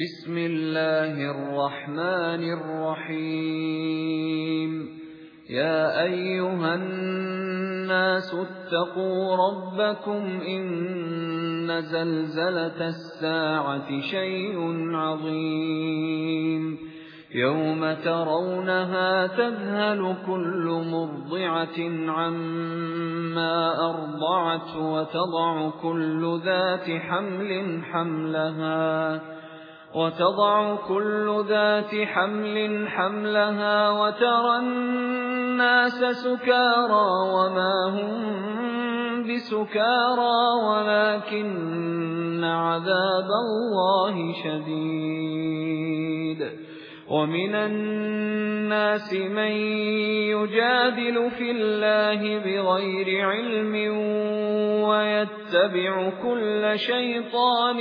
بسم الله الرحمن الرحيم يا أيها الناس اتقوا ربكم إن زلزلة الساعة شيء عظيم يوم ترونها تذهل كل مرضعة عما أرضعت وتضع كل ذات حمل حملها وترى الناس سكارى وما هم بسكارى ولكن عذاب الله شديد ومن الناس من يجادل في الله بغير علم ويتبع كل شيطان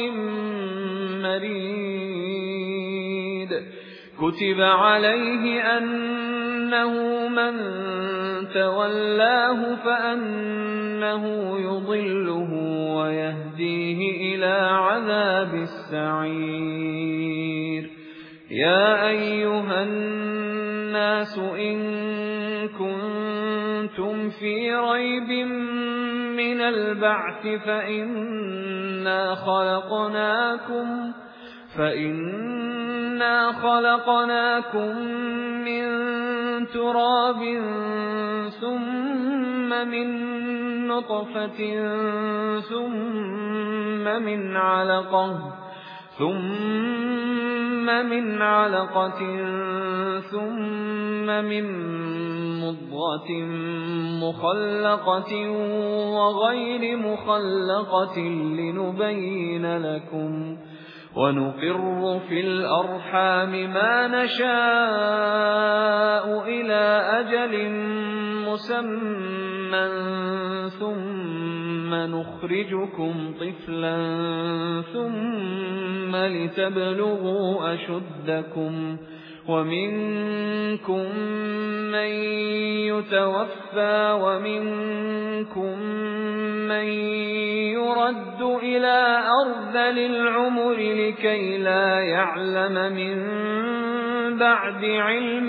مريد كتب عليه أنه من تولاه فأنه يضله ويهديه إلى عذاب السعير يا أيها الناس إن كنتم في ريب من البعث فإنا خلقناكم من تراب ثم من نطفة ثم من علقة ثم من مضغة مخلقة وغير مخلقة لنبين لكم ونقر في الأرحام ما نشاء إلى أجل مسمى ثم نخرجكم طفلا ثم لتبلغوا أشدكم ومنكم من يتوفى ومنكم من يرد إلى أرذل العمر لكي لا يعلم من بعد علم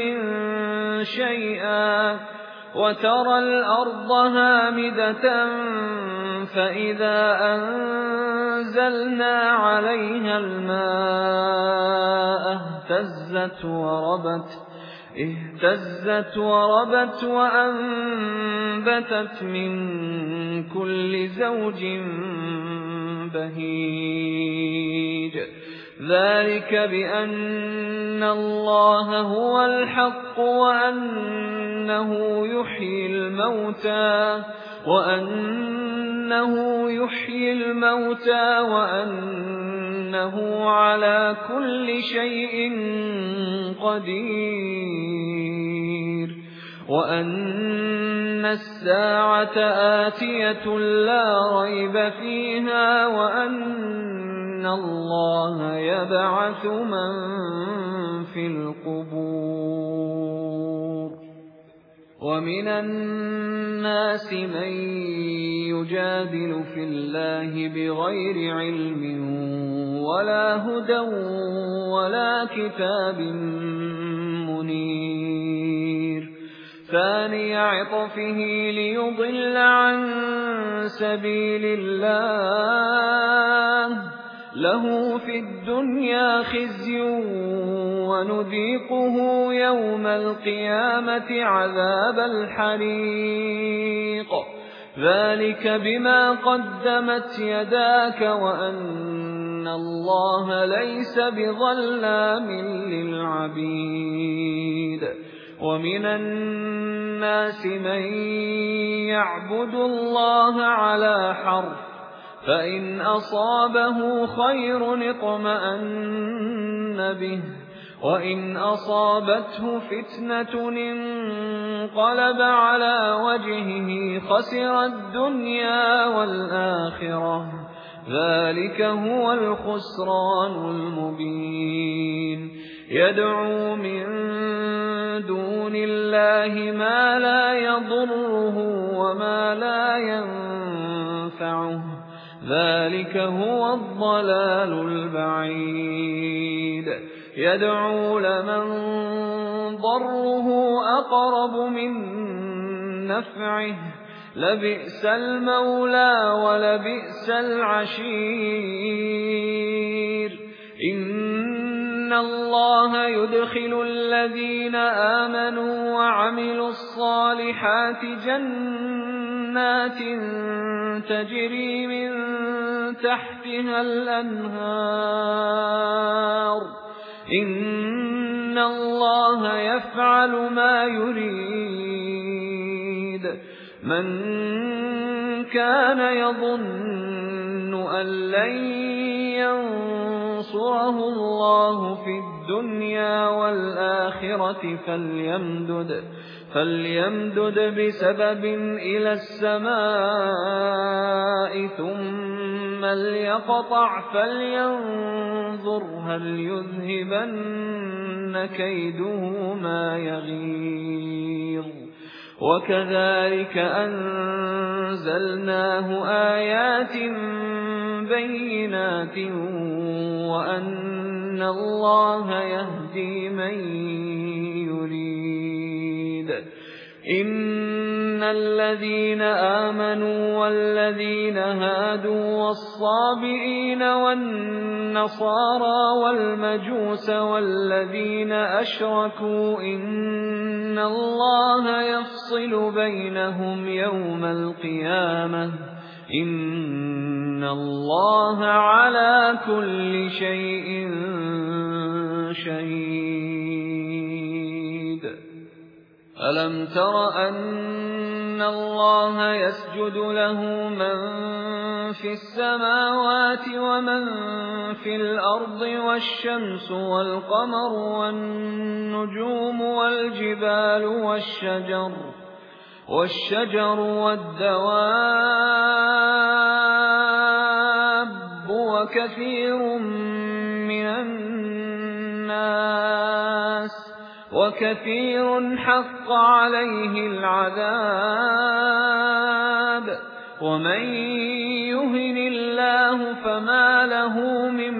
شيئا وترى الأرض هامدة فإذا أنزلنا عليها الماء اهتزت وربت وأنبتت من كل زوج بهيج ذلك بأن الله هو الحق وأنه يحيي الموتى وأنه على كل شيء قدير وأن الساعة آتية لا ريب فيها وأن الله يبعث من في القبور ومن الناس من يجادل في الله بغير علم ولا هدى ولا كتاب منير ثاني عطفه ليضل عن سبيل الله له في الدنيا خزي ونذيقه يوم القيامة عذاب الحريق ذلك بما قدمت يداك وأن الله ليس بظلام للعبيد ومن الناس من يعبد الله على حرف فإن أصابه خير اطمأن به وإن أصابته فتنة انقلب على وجهه خسر الدنيا والآخرة ذلك هو الخسران المبين يدعو من دون الله ما لا يضره وما لا ينفعه ذلك هو الضلال البعيد يدعو لمن ضره أقرب من نفعه لبئس المولى ولبئس العشير إن الله يدخل الذين آمنوا وعملوا الصالحات جنات تجري من تحتها الأنهار إن الله يفعل ما يريد من كان يظن أن لن ينصره الله في الدنيا والآخرة فليمدد بسبب إلى السماء ثم ليقطع فلينظر هل يذهبن كيده ما يغيظ وكذلك أنزلناه آيات بينات وأن الله يهدي من يريد إن الذين آمنوا والذين هادوا والصابئين والنصارى والمجوس والذين أشركوا إن الله يفصل بينهم يوم القيامة إن الله على كل شيء شهيد ألم تر أن الله يسجد له من في السماوات ومن في الأرض والشمس والقمر والنجوم والجبال والشجر والدواب وكثير من الناس وكثير حق عليه العذاب ومن يهن الله فما له من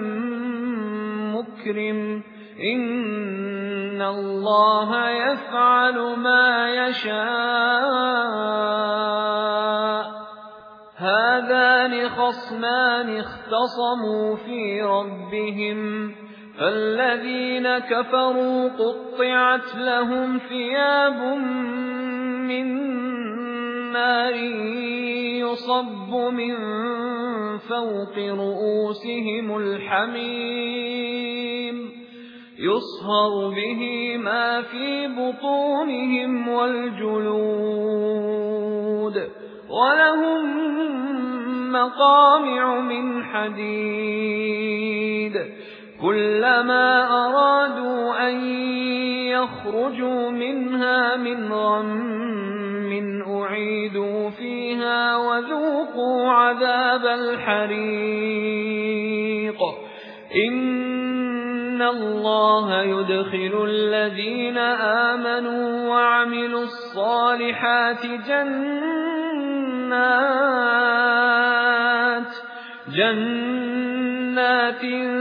مكرم إن الله يفعل ما يشاء هذان خصمان اختصموا في ربهم فالذين كفروا قطعت لهم ثياب من نار يصب من فوق رؤوسهم الحميم يصهر به ما في بطونهم والجلود ولهم مقامع من حديد كلما أرادوا أن يخرجوا منها من غم أعيدوا فيها وذوقوا عذاب الحريق إن الله يدخل الذين آمنوا وعملوا الصالحات جنات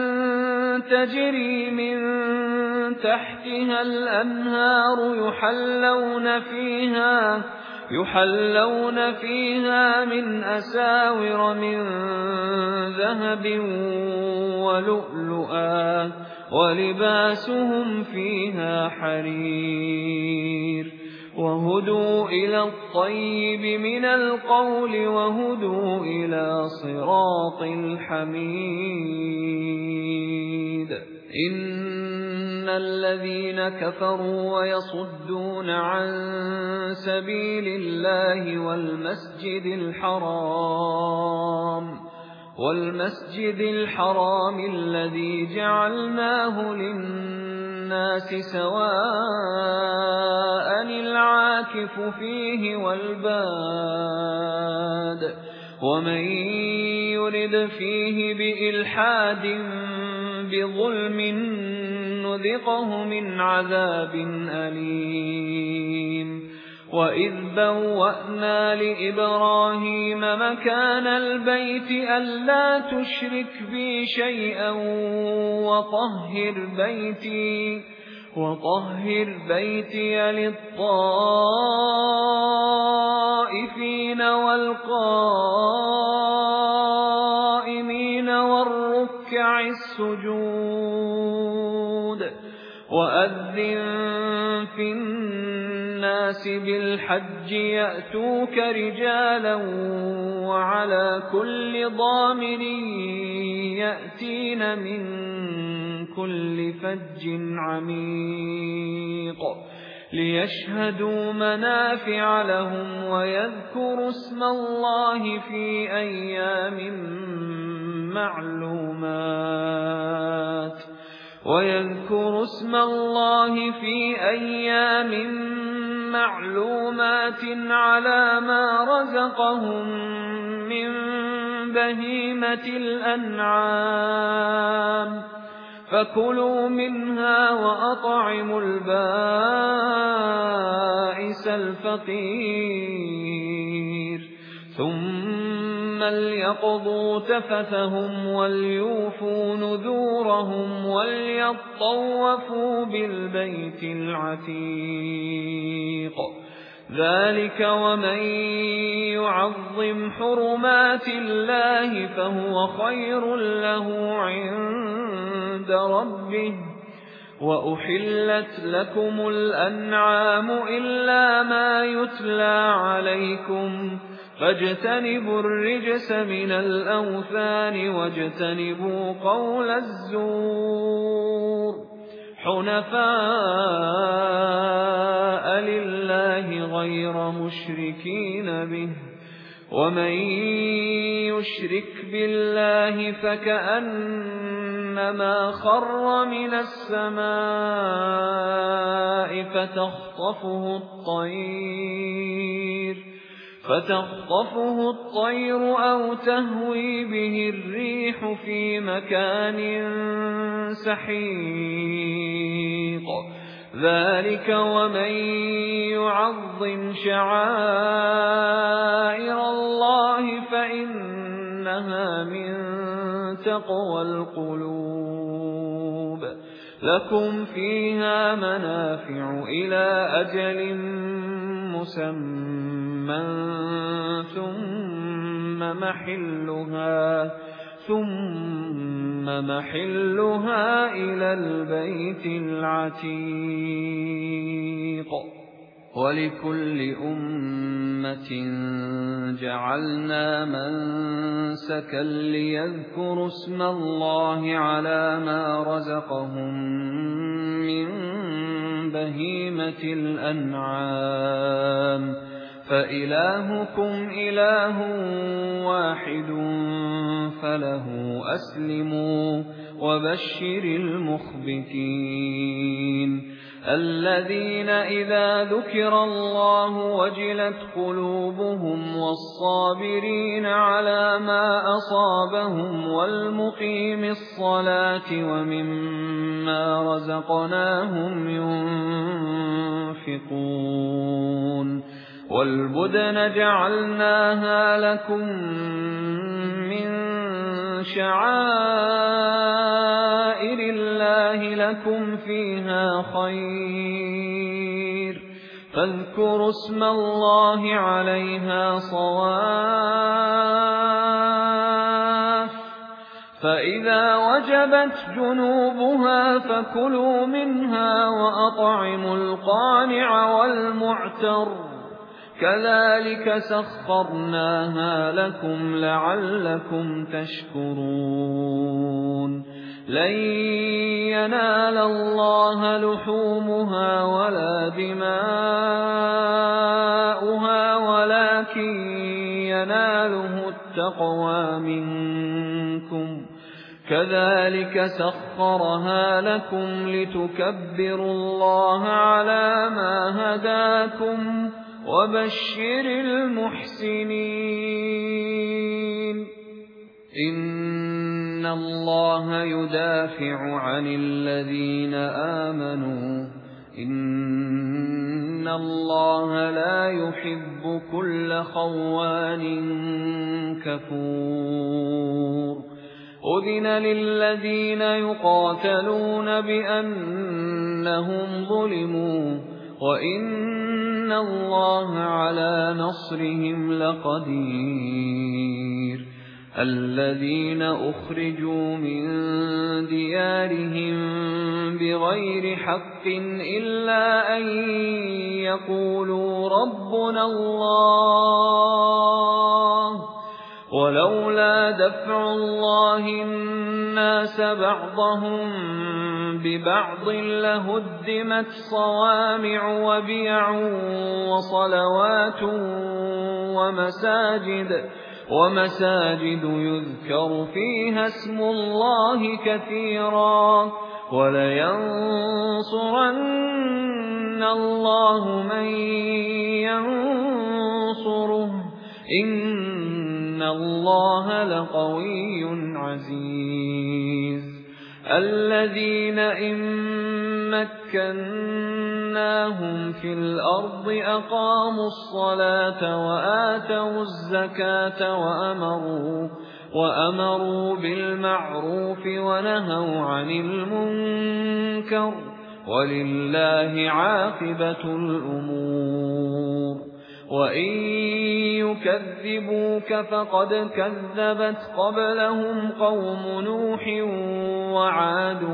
تجري من تحتها الأنهار يحلون فيها من أساور من ذهب ولؤلؤا ولباسهم فيها حرير وهدوا إلى الطيب من القول وهدوا إلى صراط الحميد إن الذين كفروا ويصدون عن سبيل الله والمسجد الحرام الذي جعلناه للناس سواء العاكف فيه والباد ومن يرد فيه بإلحاد بظلم نذقه من عذاب أليم وَإِذْ بَوَّأْنَا لِإِبْرَاهِيمَ مَكَانَ الْبَيْتِ أَلَّا تُشْرِكْ بِي شَيْئًا وَطَهِّرْ بَيْتِيَ لِلطَّائِفِينَ وَالْقَائِمِينَ وَالرُّكَّعِ السُّجُودِ وَأَذِّن فِي النَّاسِ بِالْحَجِّ يَأْتُوكَ رِجَالًا وَعَلَى كُلِّ ضَامِرٍ يَأْتِينَ مِنْ كُلِّ فَجٍّ عَمِيقٍ لِيَشْهَدُوا مَنَافِعَ لَهُمْ وَيَذْكُرُوا اسْمَ اللَّهِ فِي أَيَّامٍ مَّعْلُومَاتٍ عَلَى مَا رَزَقَهُم مِّن بَهِيمَةِ الْأَنْعَامِ فَكُلُوا مِنْهَا وَأَطْعِمُوا الْبَائِسَ الْفَقِيرَ ثُمَّ لْيَقْضُوا تَفَثَهُمْ وَلْيُوفُوا نُذُورَهُمْ وَلْيَطَّوَّفُوا بِالْبَيْتِ الْعَتِيقِ ذَلِكَ وَمَن يُعَظِّمْ حُرُمَاتِ اللَّهِ فَهُوَ خَيْرٌ لَّهُ عِندَ رَبِّهِ وَأُحِلَّتْ لَكُمُ الْأَنْعَامُ إِلَّا مَا يُتْلَىٰ عَلَيْكُمْ فاجتنبوا الرجس من الأوثان واجتنبوا قول الزور حنفاء لله غير مشركين به ومن يشرك بالله فكأنما خر من السماء فتخطفه الطير أو تهوي به الريح في مكان سحيق ذلك ومن يعظم شعائر الله فإنها من تقوى القلوب لكم فيها منافع إلى أجل مسمى ثم محلها إلى البيت العتيق ولكل أمة جعلنا منسكا ليذكروا اسم الله على ما رزقهم من بهيمة الأنعام فإلهكم إله واحد فله أسلموا وبشر المخبتين الذين إذا ذكر الله وجلت قلوبهم والصابرين على ما أصابهم والمقيم الصلاة ومما رزقناهم ينفقون والبدن جعلناها لكم من شعائر الله لكم فيها خير فاذكروا اسم الله عليها صواف فإذا وجبت جنوبها فكلوا منها وأطعموا القانع والمعتر كذلك سخرناها لكم لعلكم تشكرون لن ينال الله لحومها ولا دماؤها ولكن يناله التقوى منكم كذلك سخرها لكم لتكبروا الله على ما هداكم وبشر المحسنين إن الله يدافع عن الذين آمنوا إِنَّ اللَّهَ لَا يُحِبُّ كُلَّ خَوَّانٍ كَفُورٍ أُذِنَ لِلَّذِينَ يُقَاتَلُونَ بِأَنَّهُمْ ظُلِمُوا وَإِنَّ اللَّهَ عَلَى نَصْرِهِمْ لَقَدِيرٌ الَّذِينَ أُخْرِجُوا مِنْ دِيَارِهِمْ بِغَيْرِ حَقٍّ إِلَّا أَنْ يَقُولُوا رَبُّنَا اللَّهُ وَلَوْلَا دَفْعُ اللَّهِ النَّاسَ بَعْضَهُم بِبَعْضٍ لَّهُدِّمَتْ صَوَامِعُ وَبِيَعٌ وَصَلَوَاتٌ وَمَسَاجِدُ يُذْكَرُ فِيهَا اسْمُ اللَّهِ كَثِيرًا وَلَيَنصُرَنَّ اللَّهُ مَن يَنصُرُهُ إِنَّ اللَّهَ لَقَوِيٌّ عَزِيزٌ الَّذِينَ إِن مَّكَّنَّاهُمْ فِي الْأَرْضِ أَقَامُوا الصَّلَاةَ وَآتَوُا الزَّكَاةَ وَأَمَرُوا بِالْمَعْرُوفِ وَنَهَوْا عَنِ الْمُنكَرِ وَلِلَّهِ عَاقِبَةُ الْأُمُورِ وَإِن يُكَذِّبُوكَ فَقَدْ كَذَّبَتْ قَبْلَهُمْ قَوْمُ نُوحٍ وَعَادٌ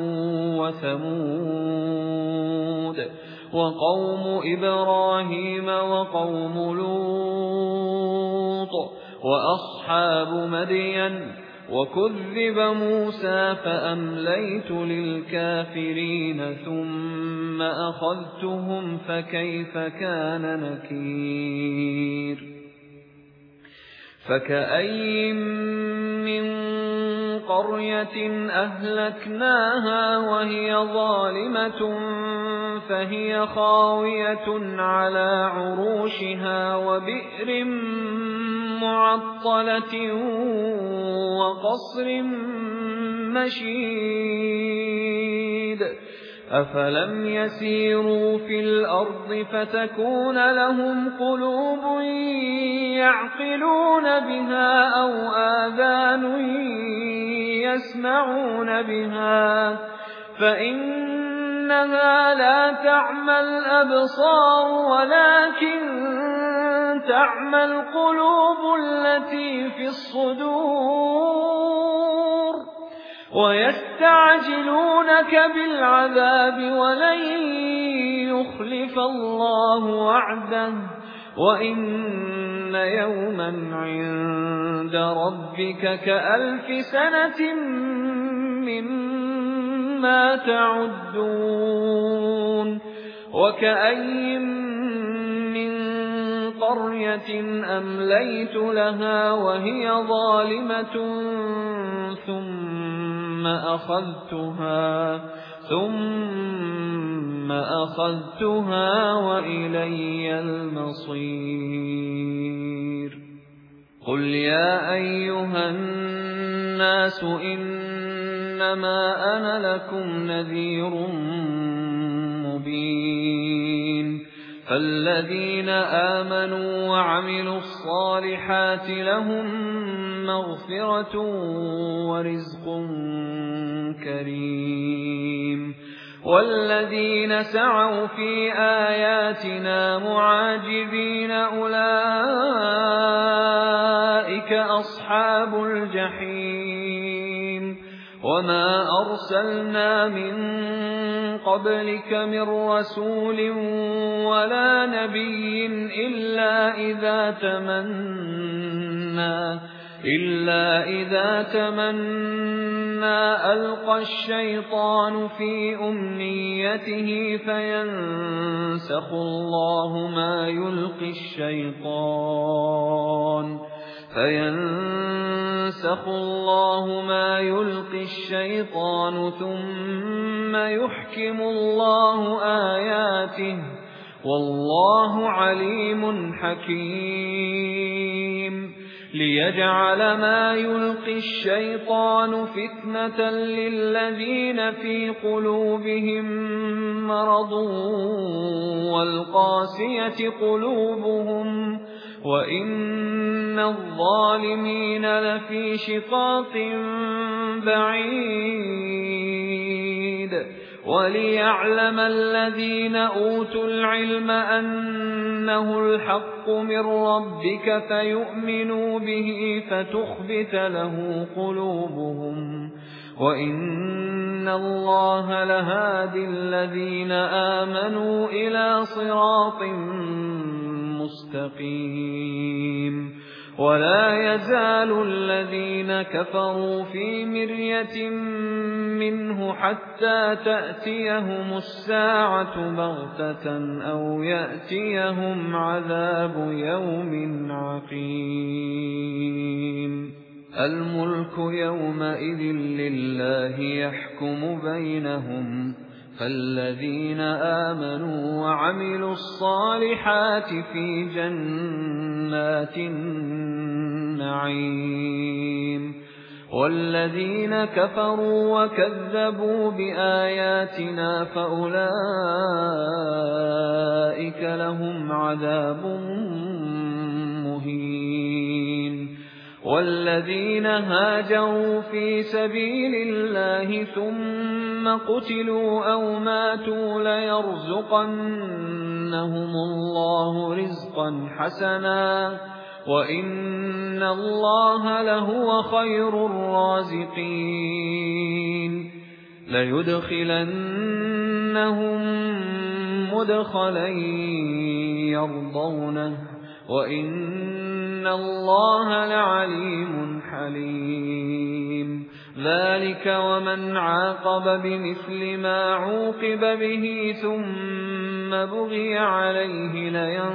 وَثَمُودُ وَقَوْمُ إِبْرَاهِيمَ وَقَوْمُ لُوطٍ وَأَصْحَابُ مَدْيَنَ وَكُذِّبَ مُوسَى فَأَمْلَيْتُ لِلْكَافِرِينَ ثُمَّ أَخَذْتُهُمْ فَكَيْفَ كَانَ نَكِيرِ فَكَأَيِّن مِّن قَرْيَةٍ أَهْلَكْنَاهَا وَهِيَ ظَالِمَةٌ فَهِيَ خَاوِيَةٌ عَلَى عُرُوشِهَا وَبِئْرٍ مُّعَطَّلَةٍ وَقَصْرٍ مَّشِيدٍ أَفَلَمْ يَسِيرُوا فِي الْأَرْضِ فَتَكُونَ لَهُمْ قُلُوبٌ يَعْقِلُونَ بِهَا أَوْ آذَانٌ يَسْمَعُونَ بِهَا فَإِنَّهَا لَا تَعْمَى الْأَبْصَارُ وَلَكِن تَعْمَى الْقُلُوبُ الَّتِي فِي الصُّدُورِ وَيَسْتَعْجِلُونَكَ بِالْعَذَابِ وَلَن يُخْلِفَ اللَّهُ وَعْدَهُ وَإِنَّ يَوْمًا عِندَ رَبِّكَ كَأَلْفِ سَنَةٍ مِّمَّا تَعُدُّونَ وَكَأَيِّن مِّن قَرْيَةٍ أَمْلَيْتُ لَهَا وَهِيَ ظَالِمَةٌ ثُمَّ أَخَذْتُهَا وَإِلَيَّ الْمَصِيرُ قُلْ يَا أَيُّهَا النَّاسُ إِنَّمَا أَنَا لَكُمْ نَذِيرٌ مُبِينٌ فَالَّذِينَ آمَنُوا وَعَمِلُوا الصَّالِحَاتِ لَهُم مَّغْفِرَةٌ وَرِزْقٌ كَرِيمٌ وَالَّذِينَ سَعَوْا فِي آيَاتِنَا مُعَاجِزِينَ أُولَئِكَ أَصْحَابُ الْجَحِيمِ وَمَا أَرْسَلْنَا مِن قَبْلِكَ مِن رَّسُولٍ وَلَا نَبِيٍّ إِلَّا إِذَا تَمَنَّى أَلْقَى الشَّيْطَانُ فِي أُمْنِيَّتِهِ فَيَنسَخُ اللَّهُ مَا يُلْقِي الشَّيْطَانُ ثُمَّ يُحْكِمُ اللَّهُ آيَاتِهِ وَاللَّهُ عَلِيمٌ حَكِيمٌ ليجعل ما يلقي الشيطان فتنة للذين في قلوبهم مرض والقاسية قلوبهم وإن الظالمين لفي شقاق بعيد وليعلم الذين أوتوا العلم أنه الحق من ربك فيؤمنوا به فتخبت له قلوبهم وإن الله لهادي الذين آمنوا إلى صراط مستقيم ولا يزال الذين كفروا في مرية منه حتى تأتيهم الساعة بغتة أو يأتيهم عذاب يوم عقيم الملك يومئذ لله يحكم بينهم فالذين آمنوا وعملوا الصالحات في جنات النعيم والذين كفروا وكذبوا بآياتنا فأولئك لهم عذاب مهين والذين هاجروا في سبيل الله ثم قتلوا أو ماتوا ليرزقنهم الله رزقا حسنا وإن الله لهو خير الرازقين ليدخلنهم مدخلا يرضونه وإن الله لعليم حليم ذلك ومن عاقب بمثل ما عوقب به ثم بغي عليه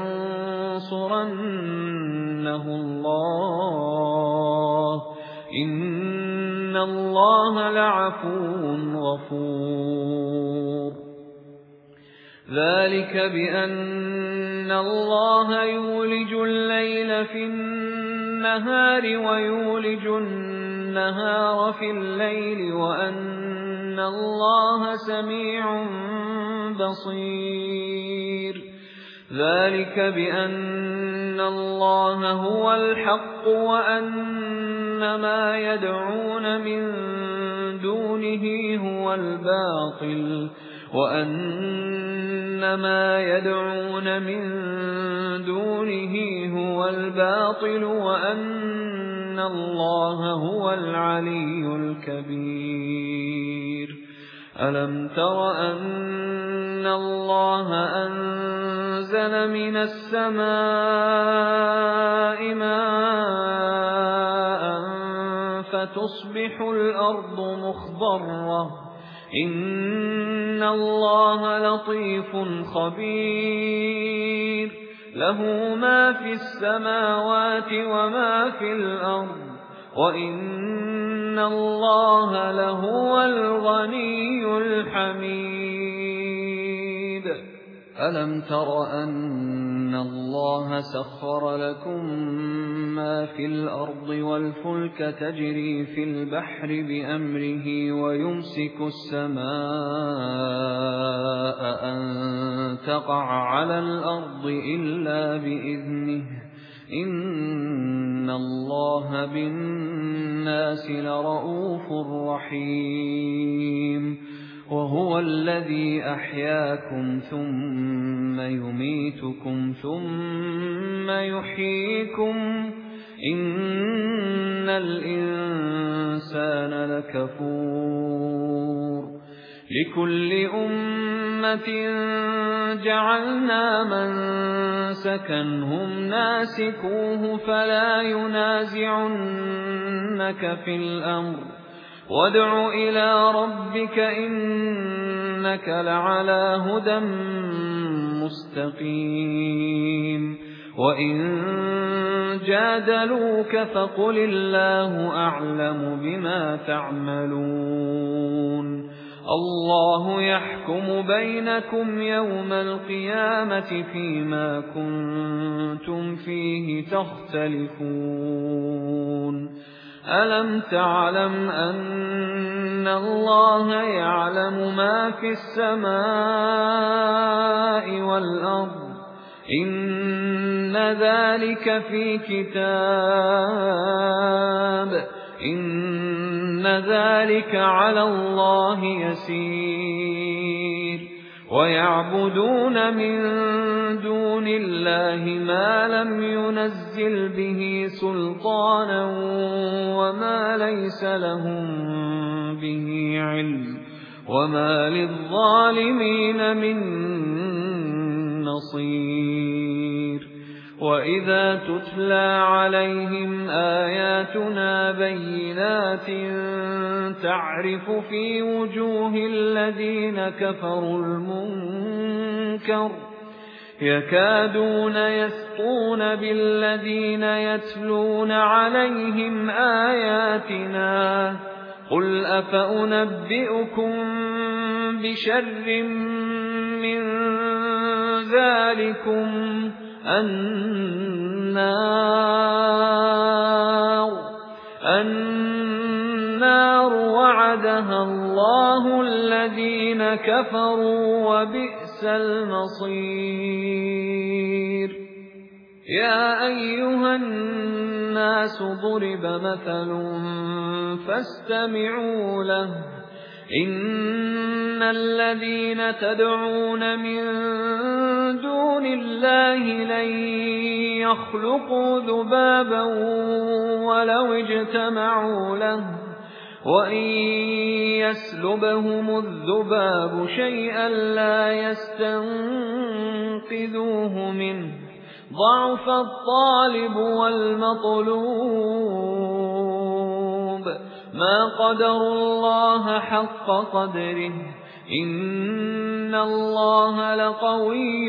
لينصرنه الله إن الله لعفو غفور ذلك بأن الله يولج الليل في النهار ويولج النهار في الليل وأن الله سميع بصير ذلك بأن الله هو الحق وأن ما يدعون من دونه هو الباطل وأن ما يدعون من دونه هو الباطل وأن الله هو العلي الكبير ألم تر أن الله أنزل من السماء ماء فتصبح الأرض مخضرة إن الله لطيف خبير له ما في السماوات وما في الأرض وإن الله لهو الغني الحميد ألم تر أن الله سخر لكم ما في الأرض والفلك تجري في البحر بأمره ويمسك السماء أن تقع على الأرض إلا بإذنه إن الله بالناس لرءوف رحيم وهو الذي أحياكم ثم يميتكم ثم يحييكم إن الإنسان لكفور لكل أمة جعلنا منسكا هم ناسكوه فلا ينازعنك في الأمر وادع إلى ربك إنك لعلى هدى مستقيم وإن جادلوك فقل الله أعلم بما تعملون الله يحكم بينكم يوم القيامة فيما كنتم فيه تختلفون ألم تعلم أن الله يعلم ما في السماء والأرض إن ذلك في كتاب إن ذلك على الله يسير ويعبدون من دون الله ما لم ينزل به سلطانا وما ليس لهم به علم وما للظالمين من نصير وَإِذَا تُتْلَى عَلَيْهِمْ آيَاتُنَا بَيِّنَاتٍ تَعْرِفُ فِي وُجُوهِ الَّذِينَ كَفَرُوا الْمُنكَرَ يَكَادُونَ يَسْطُونَ بِالَّذِينَ يَتْلُونَ عَلَيْهِمْ آيَاتِنَا قُلْ أَفَأُنَبِّئُكُم بِشَرٍّ مِّن ذَلِكُمْ النار وعدها الله الذين كفروا وبئس المصير يا أيها الناس ضرب مثل فاستمعوا له إن الذين تدعون من دون الله لن يخلقوا ذبابا ولو اجتمعوا له وإن يسلبهم الذباب شيئا لا يستنقذوه منه ضعف الطالب والمطلوب ما قدروا الله حق قدره إن الله لقوي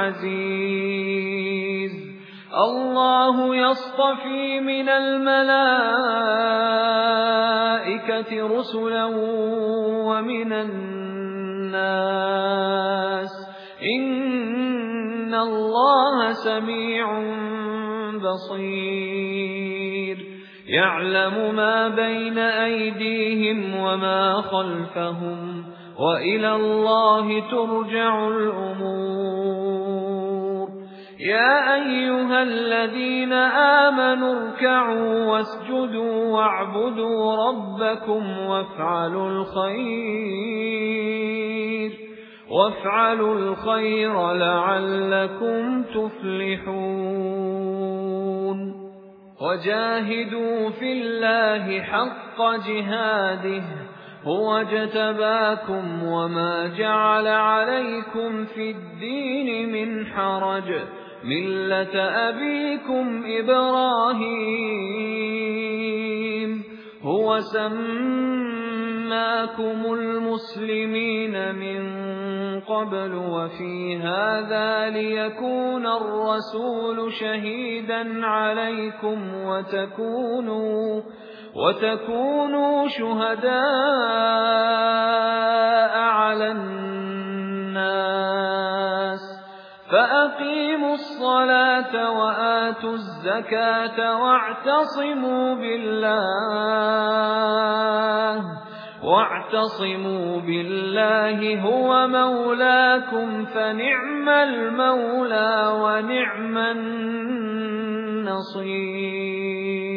عزيز الله يصطفي من الملائكة رسلا ومن الناس إن الله سميع بصير يعلم ما بين أيديهم وما خلفهم وإلى الله ترجع الأمور يا أيها الذين آمنوا اركعوا واسجدوا واعبدوا ربكم وافعلوا الخير لعلكم تفلحون وجاهدوا في الله حق جهاده هو اجتباكم وما جعل عليكم في الدين من حرج ملة أبيكم إبراهيم هو سماكم المسلمين من قبل وفي هذا ليكون الرسول شهيدا عليكم وتكونوا شهداء على الناس فأقيموا الصلاة وآتوا الزكاة واعتصموا بالله هو مولاكم فنعم المولى ونعم النصير